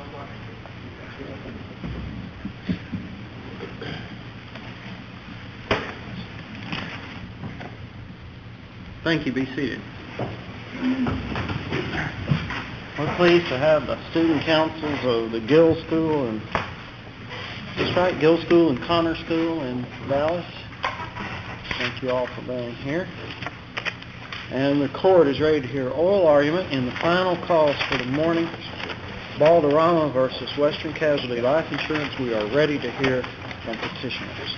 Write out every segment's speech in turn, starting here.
Thank you. Be seated. We're pleased to have the student councils of the Gill School and Gill School and Connor School in Dallas. Thank you all for being here. And the court is ready to hear oral argument in the final cause for the morning. Balderrama versus Western Casualty Life Insurance. We are ready to hear from petitioners.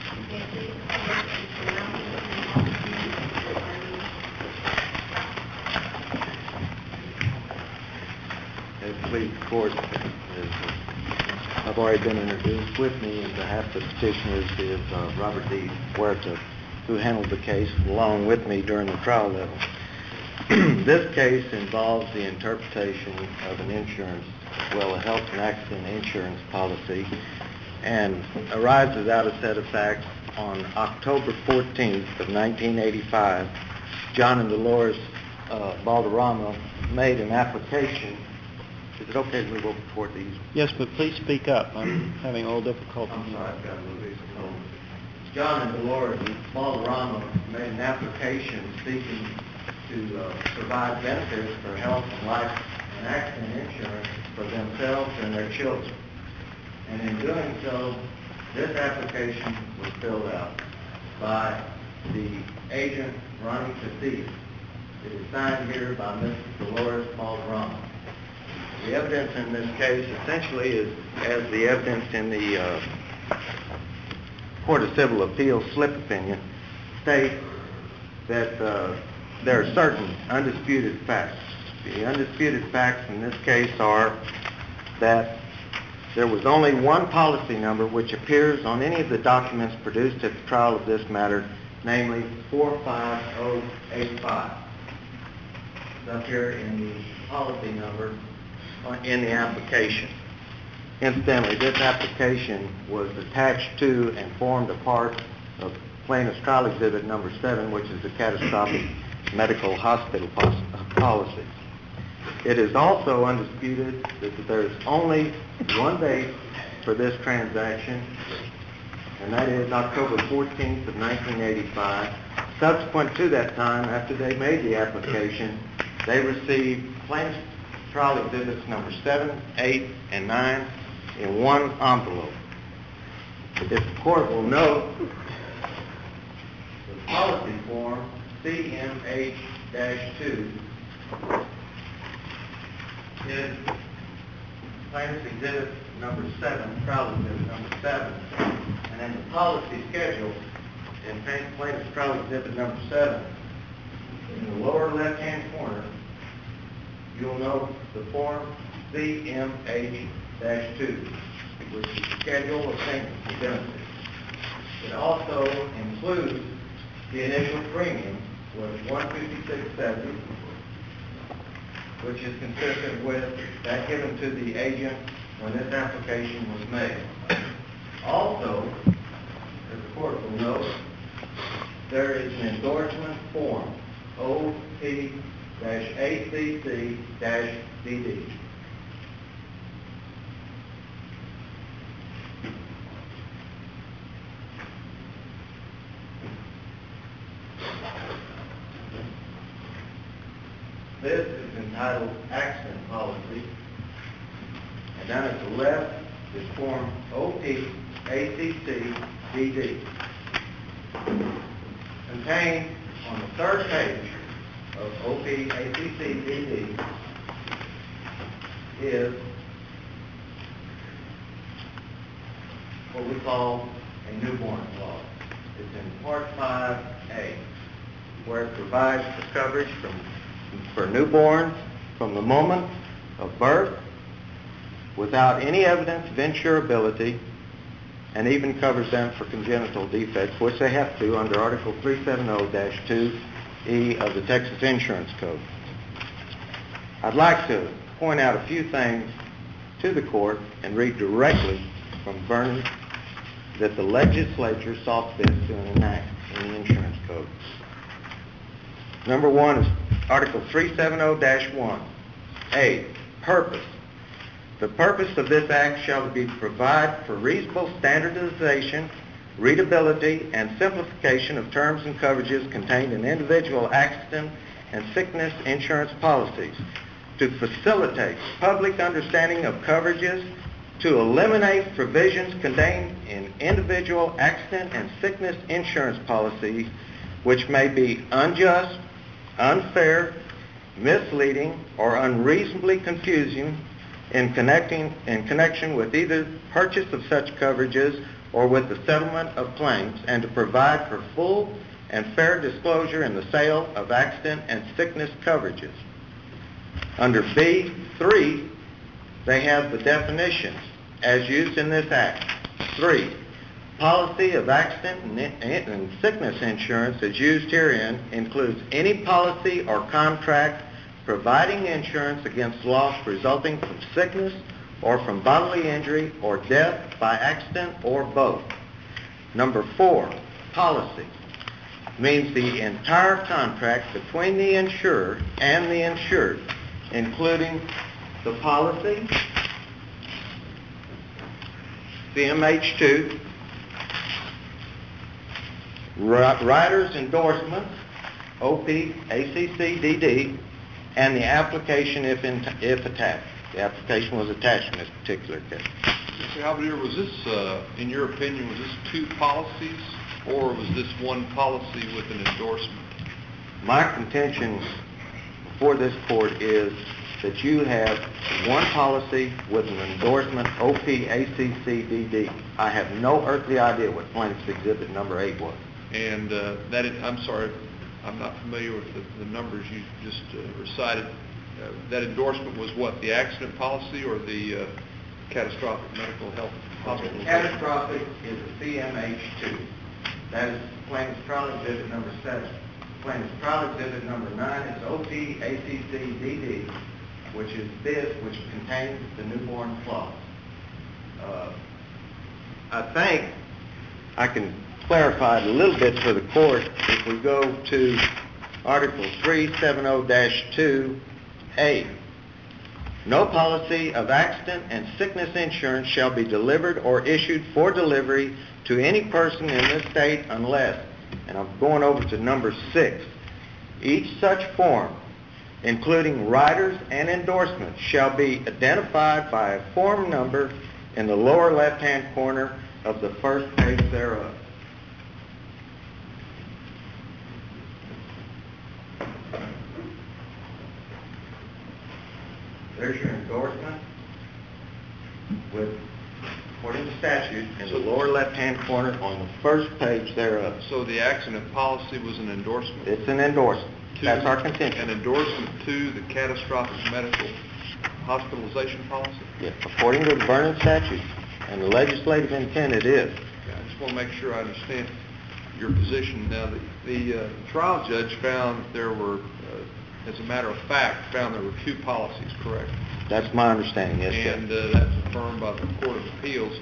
Please, court, I've already been introduced. With me on behalf of the petitioners is Robert D. Huerta, who handled the case along with me during the trial level. This case involves the interpretation of an insurance, a health and accident insurance policy, and arises out of a set of facts. On October 14th of 1985, John and Dolores Balderrama made an application. Is it okay to move over toward these? Yes, but please speak up. I'm having a little difficulty. I'm sorry, I've got a little bit of cold. John and Dolores Balderrama made an application seeking to provide benefits for health and life and accident insurance for themselves and their children. And in doing so, this application was filled out by the agent Ronnie Castillo. It is signed here by Mrs. Dolores Balderrama. The evidence in this case essentially is as the evidence in the Court of Civil Appeals slip opinion states that there are certain undisputed facts. The undisputed facts in this case are that there was only one policy number which appears on any of the documents produced at the trial of this matter, namely 45085. It's up here in the policy number in the application. Incidentally, this application was attached to and formed a part of plaintiff's trial exhibit number 7, which is the catastrophic medical hospital policy. It is also undisputed that there is only one date for this transaction, and that is October 14th of 1985. Subsequent to that time, after they made the application, they received plaintiff's trial exhibits number 7, 8, and 9 in one envelope. If the court will note, the policy form CMH-2 is plaintiff's exhibit number 7, trial exhibit number 7, and in the policy schedule, in plaintiff's trial exhibit number 7, in the lower left-hand corner, you'll note the form CMH-2, which is the schedule of payments and benefits. It also includes the initial premium, was $156.70, which is consistent with that given to the agent when this application was made. Also, as the court will note, there is an endorsement form, OP-ACC-DD. This is entitled Accident Policy, and down at the left is form OP-ACC-DD. Contained on the third page of OP-ACC-DD is what we call a newborn clause. It's in Part 5A, where it provides for coverage for newborns from the moment of birth without any evidence of insurability, and even covers them for congenital defects, which they have to under Article 370-2E of the Texas Insurance Code. I'd like to point out a few things to the court and read directly from Vernon that the legislature saw fit to enact in the Insurance Code. Number 1 is Article 370-1. A, purpose. The purpose of this act shall be to provide for reasonable standardization, readability, and simplification of terms and coverages contained in individual accident and sickness insurance policies, to facilitate public understanding of coverages, to eliminate provisions contained in individual accident and sickness insurance policies which may be unjust, unfair, misleading, or unreasonably confusing in connection with either purchase of such coverages or with the settlement of claims, and to provide for full and fair disclosure in the sale of accident and sickness coverages. Under B3, they have the definitions as used in this act. 3. Policy of accident and sickness insurance as used herein includes any policy or contract providing insurance against loss resulting from sickness or from bodily injury or death by accident or both. Number 4, policy means the entire contract between the insurer and the insured, including the policy, CMH2, rider's endorsement, OP, ACC, DD, and the application if attached. The application was attached in this particular case. Mr. Alvadier, was this, in your opinion, was this 2 policies, or was this 1 policy with an endorsement? My contention before this court is that you have 1 policy with an endorsement, OP, ACC, DD. I have no earthly idea what plaintiff's exhibit number 8 was. And I'm sorry, I'm not familiar with the numbers you just recited. That endorsement was what, the accident policy or the catastrophic medical health hospital? Catastrophic is a CMH2. That is plaintiff's trial exhibit number 7. Plaintiff's trial exhibit number 9 is OP, ACC, DD, which is this, which contains the newborn clause. I think I can clarify it a little bit for the court if we go to Article 370-2A. No policy of accident and sickness insurance shall be delivered or issued for delivery to any person in this state unless, and I'm going over to number 6, each such form, including riders and endorsements, shall be identified by a form number in the lower left-hand corner of the first page thereof. There's your endorsement with, according to statute, in the lower left-hand corner on the first page thereof. So the accident policy was an endorsement? It's an endorsement. That's our contention. An endorsement to the catastrophic medical hospitalization policy? Yes, according to the Vernon statute and the legislative intent, it is. Okay, I just want to make sure I understand your position. Now, the trial judge found there were, as a matter of fact, found there were 2 policies, correct? That's my understanding, yes, sir. And that's affirmed by the Court of Appeals.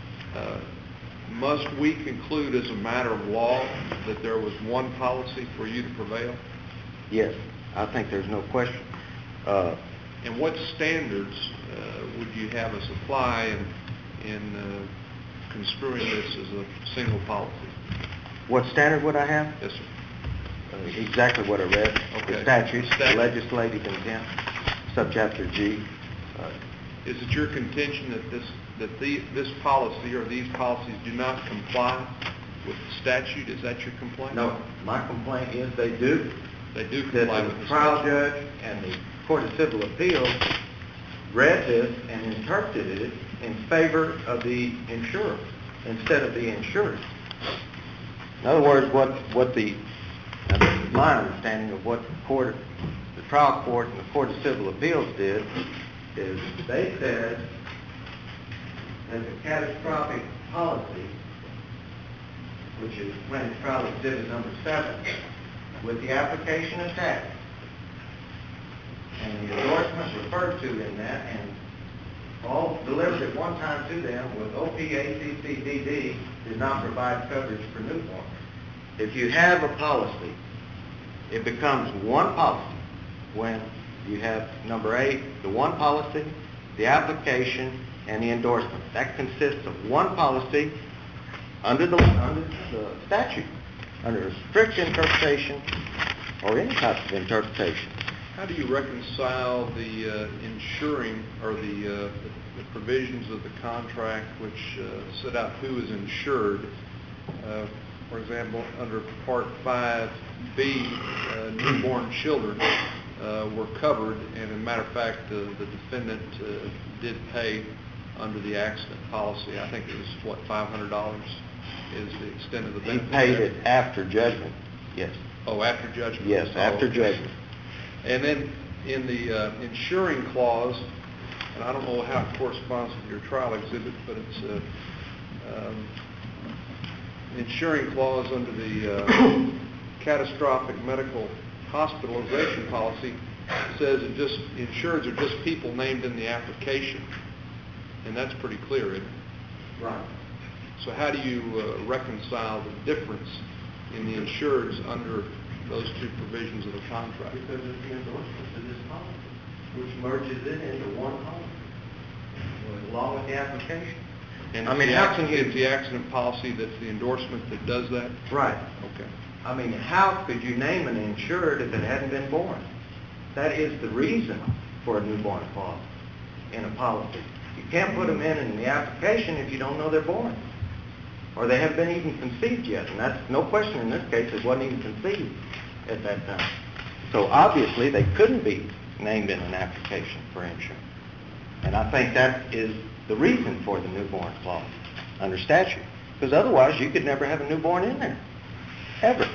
Must we conclude as a matter of law that there was 1 policy for you to prevail? Yes, I think there's no question. And what standards would you have us apply in construing this as a single policy? What standard would I have? Yes, sir. Exactly what I read. Okay. The statute, the legislative intent, subchapter G. Is it your contention that this policy or these policies do not comply with the statute? Is that your complaint? No, my complaint is they do. They do comply with the The trial statute. judge and the Court of Civil Appeals read this and interpreted it in favor of the insurer instead of the insured. In other words, what this is my understanding of what the trial court and the Court of Civil Appeals did is they said that the catastrophic policy, which is plaintiff's trial exhibit number 7, with the application attached and the endorsement referred to in that and all delivered at one time to them with OPACCDD did not provide coverage for newborn. If you have a policy, it becomes 1 policy when you have number 8, the 1 policy, the application, and the endorsement. That consists of one policy under the statute, under a strict interpretation or any type of interpretation. How do you reconcile the insuring or the provisions of the contract which set out who is insured? For example, under Part 5B, newborn children were covered, and as a matter of fact, the defendant did pay under the accident policy. I think it was, what, $500 is the extent of the benefit? He paid it after judgment, yes. Oh, after judgment? Yes, after judgment. And then in the insuring clause, and I don't know how it corresponds with your trial exhibit, but it's insuring clause under the catastrophic medical hospitalization policy says it just insureds are just people named in the application, and that's pretty clear, isn't it? Right. So how do you reconcile the difference in the insureds under those two provisions of the contract? Because it's the endorsement to this policy, which merges it into one policy, along with the application. And I mean, how can you... It's the accident policy that's the endorsement that does that? Right. Okay. I mean, how could you name an insured if it hadn't been born? That is the reason for a newborn clause in a policy. You can't put them in the application if you don't know they're born, or they haven't been even conceived yet. And that's no question in this case, it wasn't even conceived at that time. So obviously they couldn't be named in an application for insurance. And I think that is the reason for the newborn clause under statute. Because otherwise you could never have a newborn in there. Ever.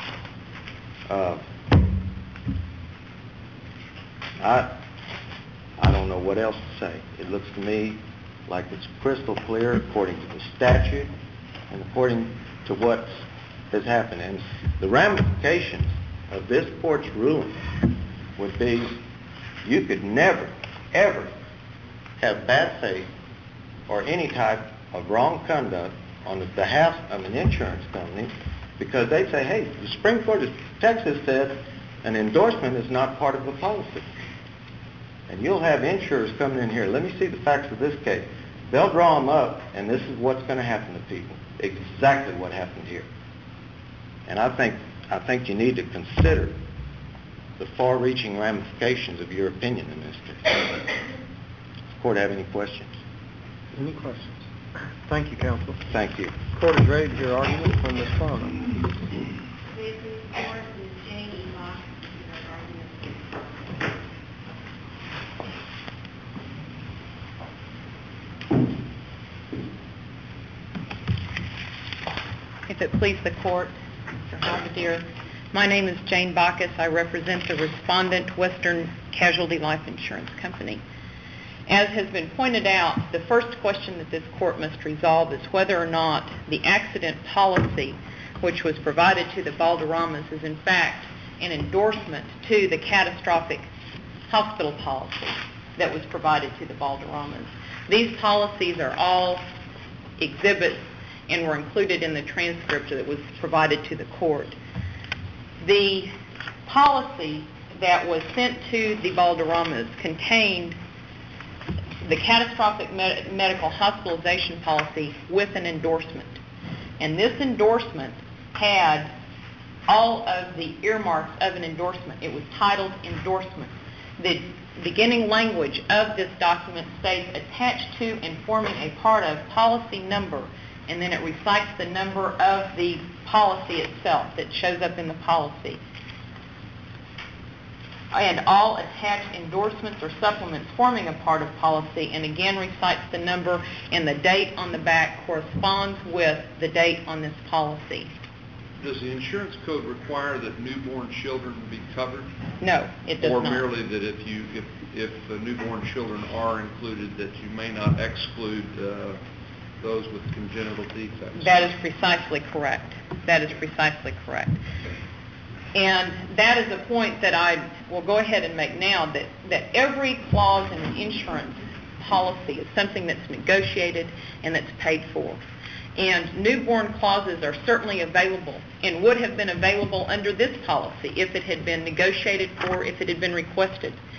I don't know what else to say. It looks to me like it's crystal clear according to the statute and according to what has happened. And the ramifications of this court's ruling would be you could never, ever have bad faith or any type of wrong conduct on the behalf of an insurance company because they say, hey, the Supreme Court of Texas said an endorsement is not part of the policy. And you'll have insurers coming in here. Let me see the facts of this case. They'll draw them up, and this is what's going to happen to people. Exactly what happened here. And I think you need to consider the far-reaching ramifications of your opinion in this case. Does the court have any questions? Any questions? Thank you, counsel. Thank you. Court is ready to hear argument from the respondent. This report is Jane Enoch. If it please the court, Mr. Halberdier, my name is Jane Bacchus. I represent the respondent, Western Casualty Life Insurance Company. As has been pointed out, the first question that this court must resolve is whether or not the accident policy, which was provided to the Valderramas, is in fact an endorsement to the catastrophic hospital policy that was provided to the Valderramas. These policies are all exhibits and were included in the transcript that was provided to the court. The policy that was sent to the Valderramas contained the catastrophic medical hospitalization policy with an endorsement. And this endorsement had all of the earmarks of an endorsement. It was titled endorsement. The beginning language of this document states attached to and forming a part of policy number, and then it recites the number of the policy itself that shows up in the policy. And all attached endorsements or supplements forming a part of policy, and again recites the number, and the date on the back corresponds with the date on this policy. Does the insurance code require that newborn children be covered? No, it does or not. Or merely that if newborn children are included, that you may not exclude those with congenital defects? That is precisely correct. That is precisely correct. And that is a point that I will go ahead and make now, that every clause in an insurance policy is something that's negotiated and that's paid for. And newborn clauses are certainly available and would have been available under this policy if it had been negotiated for, if it had been requested.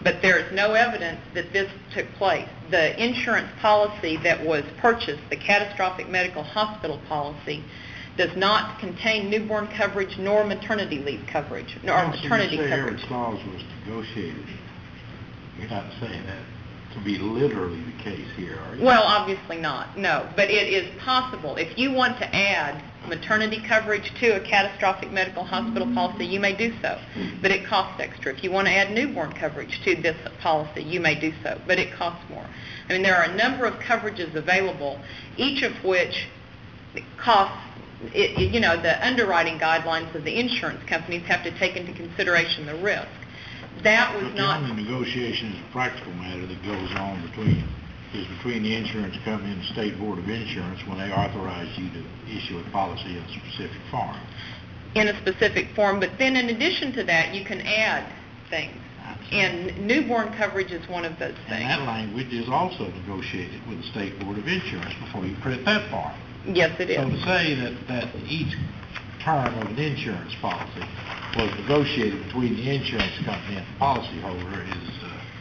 But there is no evidence that this took place. The insurance policy that was purchased, the catastrophic medical hospital policy, does not contain newborn coverage nor maternity leave coverage, nor maternity coverage. The clause was negotiated. You're not saying that to be literally the case here, are you? Well, obviously not, no. But it is possible. If you want to add maternity coverage to a catastrophic medical hospital policy, you may do so, but it costs extra. If you want to add newborn coverage to this policy, you may do so, but it costs more. I mean, there are a number of coverages available, each of which costs, the underwriting guidelines of the insurance companies have to take into consideration the risk. That was not... The only negotiation is a practical matter that goes on between the insurance company and the State Board of Insurance when they authorize you to issue a policy in a specific form. In a specific form, but then in addition to that, you can add things. And newborn coverage is one of those things. And that language is also negotiated with the State Board of Insurance before you print that form. Yes, it is. So to say that each term of an insurance policy was negotiated between the insurance company and the policyholder is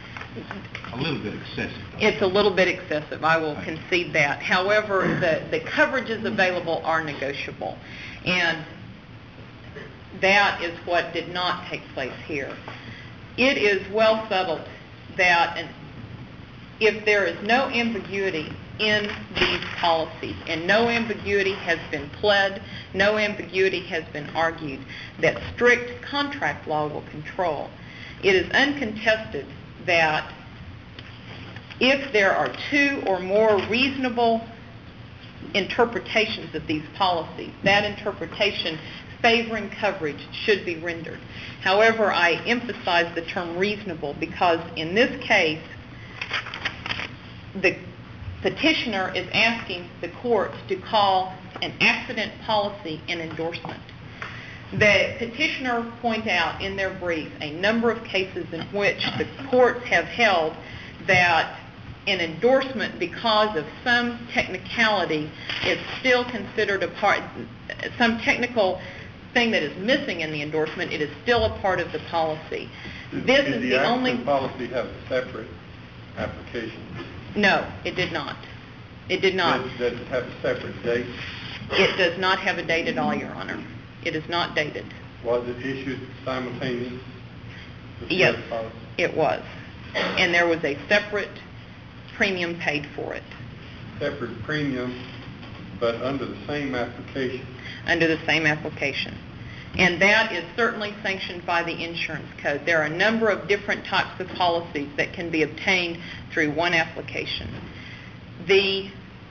a little bit excessive. It's a little bit excessive. I will concede that. However, the coverages available are negotiable. And that is what did not take place here. It is well settled that if there is no ambiguity in these policies, and no ambiguity has been pled, no ambiguity has been argued, that strict contract law will control. It is uncontested that if there are two or more reasonable interpretations of these policies, that interpretation favoring coverage should be rendered. However, I emphasize the term reasonable because in this case, the petitioner is asking the court to call an accident policy an endorsement. The petitioner point out in their brief a number of cases in which the courts have held that an endorsement, because of some technicality, is still considered a part, some technical thing that is missing in the endorsement, it is still a part of the policy. This is the only... Did the accident policy have a separate application? No, it did not. It did not. Does it have a separate date? It does not have a date at all, Your Honor. It is not dated. Was it issued simultaneously? Yes, it was. And there was a separate premium paid for it. Separate premium, but under the same application? Under the same application. And that is certainly sanctioned by the insurance code. There are a number of different types of policies that can be obtained through one application. The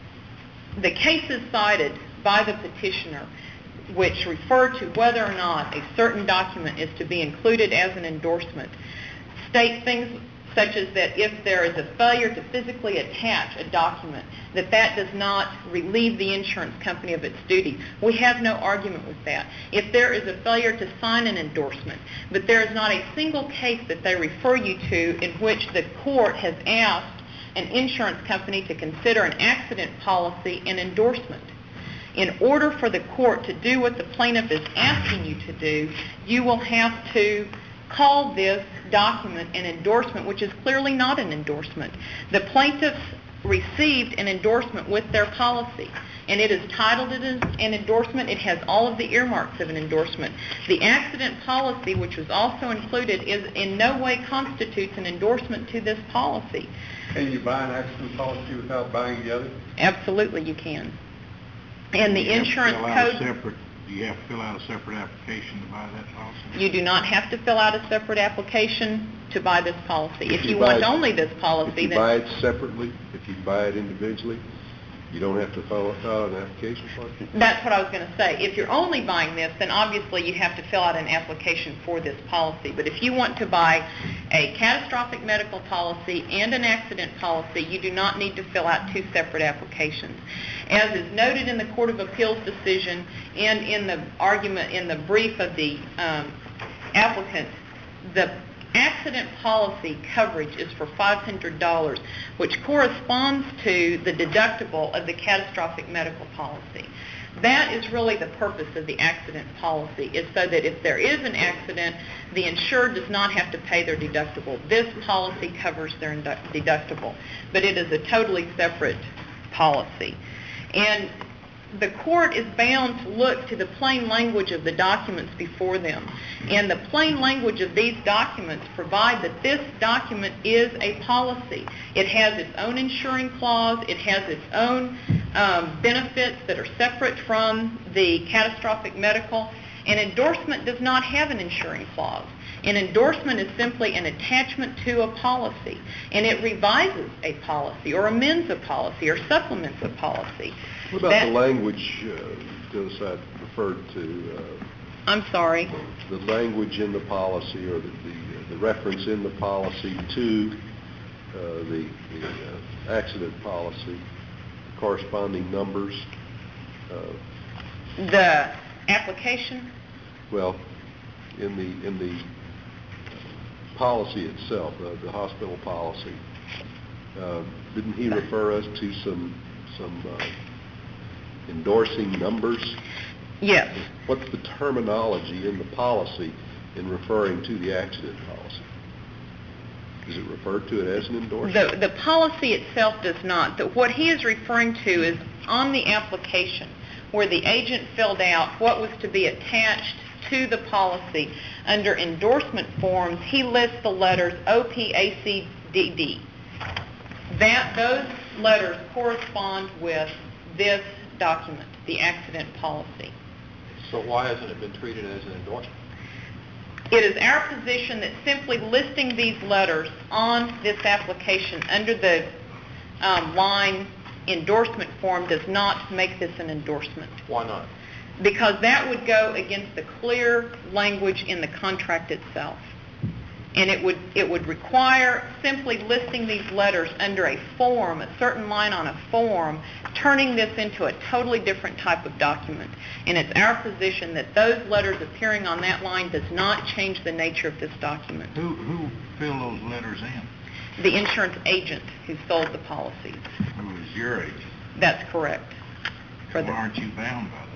cases cited by the petitioner, which refer to whether or not a certain document is to be included as an endorsement, state things such as that if there is a failure to physically attach a document, that does not relieve the insurance company of its duty. We have no argument with that. If there is a failure to sign an endorsement, but there is not a single case that they refer you to in which the court has asked an insurance company to consider an accident policy an endorsement. In order for the court to do what the plaintiff is asking you to do, you will have to call this document an endorsement, which is clearly not an endorsement. The plaintiffs received an endorsement with their policy, and it is titled as an endorsement. It has all of the earmarks of an endorsement. The accident policy, which was also included, is in no way constitutes an endorsement to this policy. Can you buy an accident policy without buying the other? Absolutely, you can. And the insurance code... Do you have to fill out a separate application to buy that policy? You do not have to fill out a separate application to buy this policy. If you want only this policy... If you buy it separately, if you buy it individually, you don't have to fill out an application for it? That's what I was going to say. If you're only buying this, then obviously you have to fill out an application for this policy. But if you want to buy a catastrophic medical policy and an accident policy, you do not need to fill out two separate applications. As is noted in the Court of Appeals decision and in the argument in the brief of the applicant, the accident policy coverage is for $500, which corresponds to the deductible of the catastrophic medical policy. that is really the purpose of the accident policy, is so that if there is an accident, the insured does not have to pay their deductible. This policy covers their deductible, but it is a totally separate policy. And the court is bound to look to the plain language of the documents before them. And the plain language of these documents provide that this document is a policy. It has its own insuring clause. It has its own benefits that are separate from the catastrophic medical. An endorsement does not have an insuring clause. An endorsement is simply an attachment to a policy, and it revises a policy or amends a policy or supplements a policy. What about the language the other side referred to? I'm sorry? The language in the policy, or the reference in the policy to the accident policy, corresponding numbers? The application? Well, in the policy itself, the hospital policy, didn't he refer us to some endorsing numbers? Yes. What's the terminology in the policy in referring to the accident policy? Is it referred to it as an endorsement? The policy itself does not. What he is referring to is on the application where the agent filled out what was to be attached to the policy. Under endorsement forms, he lists the letters OPACDD. Those letters correspond with this document, the accident policy. So why hasn't it been treated as an endorsement? It is our position that simply listing these letters on this application under the line endorsement form does not make this an endorsement. Why not? Because that would go against the clear language in the contract itself. And it would require simply listing these letters under a form, a certain line on a form, turning this into a totally different type of document. And it's our position that those letters appearing on that line does not change the nature of this document. Who filled those letters in? The insurance agent who sold the policies. Who was your agent? That's correct. Why aren't you bound by them?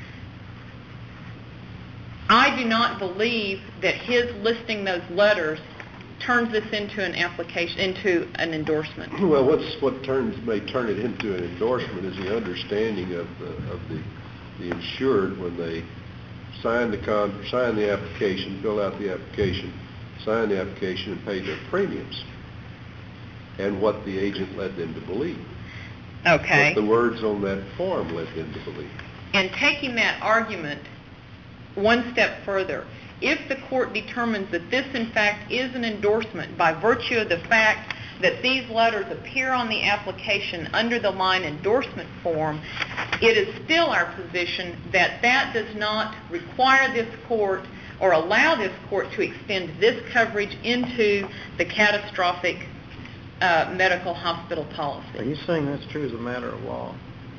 I do not believe that his listing those letters turns this into an application, into an endorsement. Well, what may turn it into an endorsement is the understanding of the insured when they sign the application, fill out the application, sign the application, and pay their premiums, and what the agent led them to believe. Okay. What the words on that form led them to believe. And taking that argument one step further, if the court determines that this in fact is an endorsement by virtue of the fact that these letters appear on the application under the line endorsement form, it is still our position that that does not require this court or allow this court to extend this coverage into the catastrophic medical hospital policy. Are you saying that's true as a matter of law?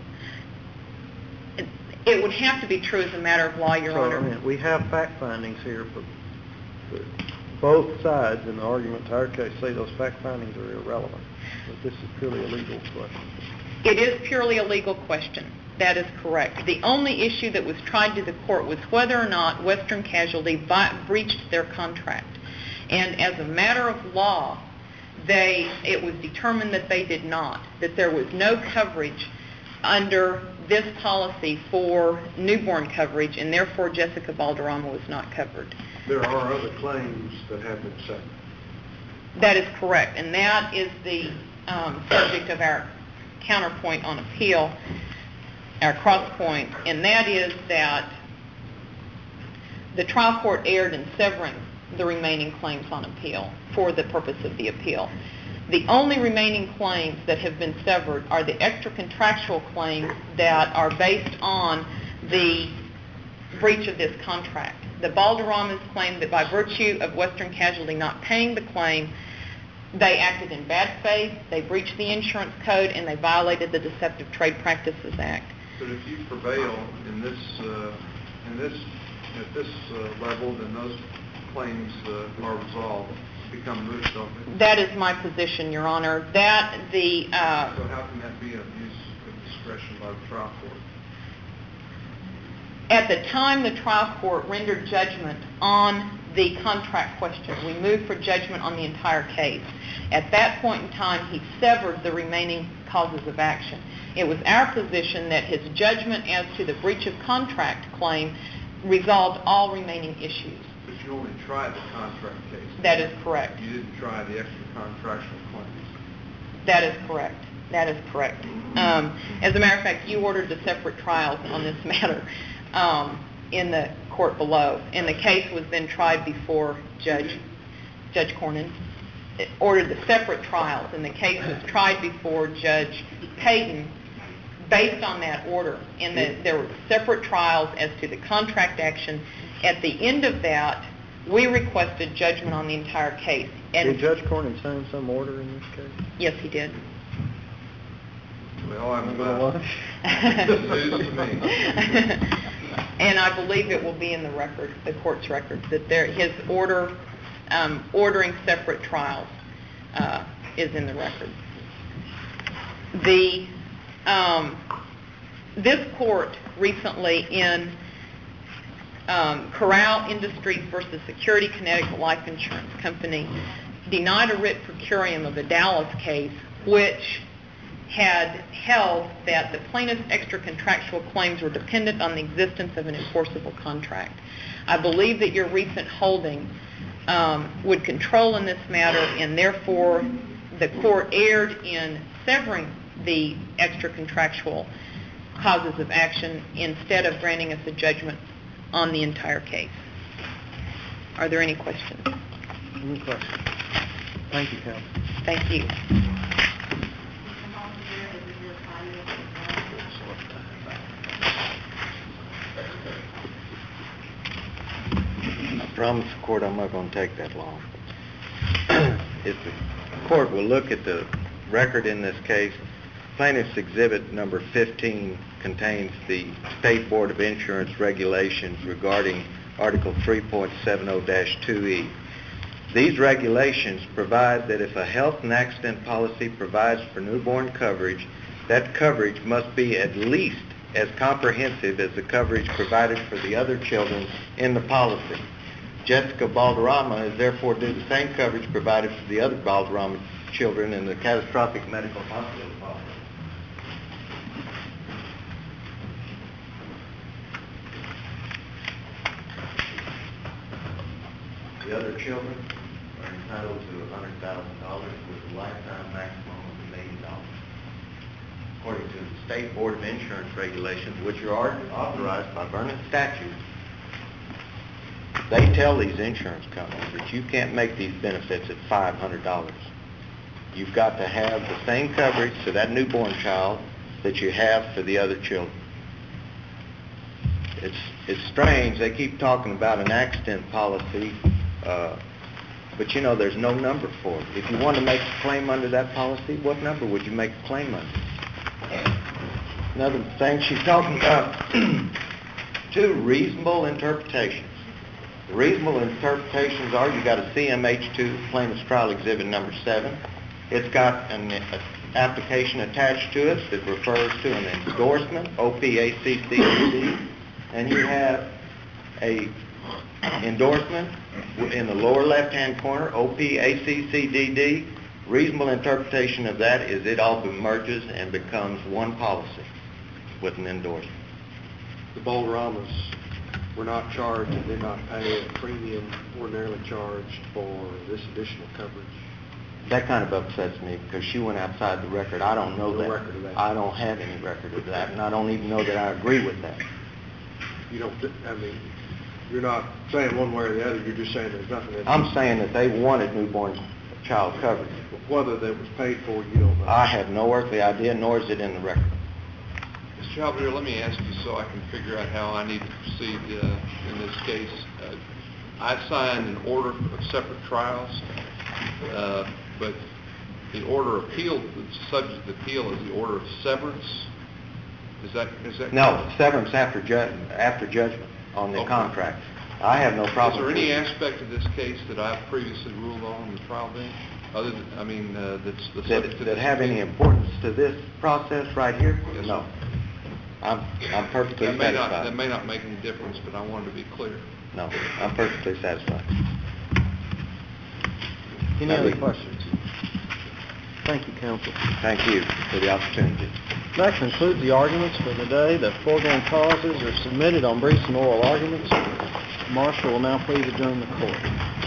It would have to be true as a matter of law, Your Honor. I mean, we have fact findings here, but both sides in the argument to our case say those fact findings are irrelevant. But this is purely a legal question. It is purely a legal question. That is correct. The only issue that was tried to the court was whether or not Western Casualty breached their contract. And as a matter of law, it was determined that they did not, that there was no coverage under this policy for newborn coverage, and therefore Jessica Valderrama was not covered. There are other claims that have been settled. That is correct, and that is the subject of our counterpoint on appeal, our cross point, and that is that the trial court erred in severing the remaining claims on appeal for the purpose of the appeal. The only remaining claims that have been severed are the extra contractual claims that are based on the breach of this contract. The Valderramas claim that by virtue of Western Casualty not paying the claim, they acted in bad faith, they breached the insurance code, and they violated the Deceptive Trade Practices Act. But if you prevail at this level, then those claims are resolved, become moot, don't they? That is my position, Your Honor. So how can that be an abuse of discretion by the trial court? At the time the trial court rendered judgment on the contract question, we moved for judgment on the entire case. At that point in time, he severed the remaining causes of action. It was our position that his judgment as to the breach of contract claim resolved all remaining issues. But you only tried the contract case. That is correct. You didn't try the extra contractual claims. That is correct. That is correct. As a matter of fact, you ordered the separate trials on this matter in the court below, and the case was then tried before Judge Cornyn. Ordered the separate trials, and the case was tried before Judge Payton based on that order. And there were separate trials as to the contract action. At the end of that, we requested judgment on the entire case. And did Judge Cornyn sign some order in this case? Yes, he did. Well, I'm going to watch. News to me. And I believe it will be in the record, the court's record, that his order ordering separate trials is in the record. This court recently in Corral Industries versus Security Connecticut Life Insurance Company denied a writ per curiam of the Dallas case, which had held that the plaintiff's extra-contractual claims were dependent on the existence of an enforceable contract. I believe that your recent holding would control in this matter, and therefore the court erred in severing the extra-contractual causes of action instead of granting us a judgment on the entire case. Are there any questions? Any questions? Thank you, counsel. Thank you. I promise the court I'm not going to take that long. If the court will look at the record in this case, Plaintiff's Exhibit number 15 contains the State Board of Insurance regulations regarding Article 3.70-2E. These regulations provide that if a health and accident policy provides for newborn coverage, that coverage must be at least as comprehensive as the coverage provided for the other children in the policy. Jessica Balderrama is therefore due the same coverage provided for the other Balderrama children in the catastrophic medical hospital policy. The other children are entitled to $100,000 with a lifetime maximum of $1 million. According to the State Board of Insurance regulations, which are authorized by Vernon statute, they tell these insurance companies that you can't make these benefits at $500. You've got to have the same coverage to that newborn child that you have for the other children. It's strange. They keep talking about an accident policy, but you know there's no number for it. If you want to make a claim under that policy, what number would you make a claim under? Another thing she's talking about, two reasonable interpretations. The reasonable interpretations are you got a CMH2 Plaintiff's Trial Exhibit number 7. It's got an application attached to it that refers to an endorsement, OPACCDD, and you have a endorsement in the lower left-hand corner, OPACCDD. Reasonable interpretation of that is it all merges and becomes one policy with an endorsement. The Balderramas were not charged and did not pay a premium ordinarily charged for this additional coverage. That kind of upsets me because she went outside the record. I don't know No that. record of that. I don't have any record of that, and I don't even know that I agree with that. You don't, I mean, you're not saying one way or the other, you're just saying there's nothing in it. I'm saying that they wanted newborn child coverage. Whether that was paid for, you don't know. I have no earthly idea, nor is it in the record. Mr. Chalvier, let me ask you so I can figure out how I need to proceed in this case. I signed an order of separate trials, but the order appealed, the subject of the appeal is the order of severance. Is that No, severance after judgment on the Okay. contract. I have no problem. Is there any aspect of this case that I've previously ruled on the trial bench, other than, I mean, that's the subject of that this have any case? importance to this process right here? Yes, No. sir. I'm perfectly That may not satisfied. make any difference, but I wanted to be clear. No, I'm perfectly satisfied. Any other questions? Thank you, counsel. Thank you for the opportunity. That concludes the arguments for the day. The foregoing causes are submitted on briefs and oral arguments. Marshal will now please adjourn the court.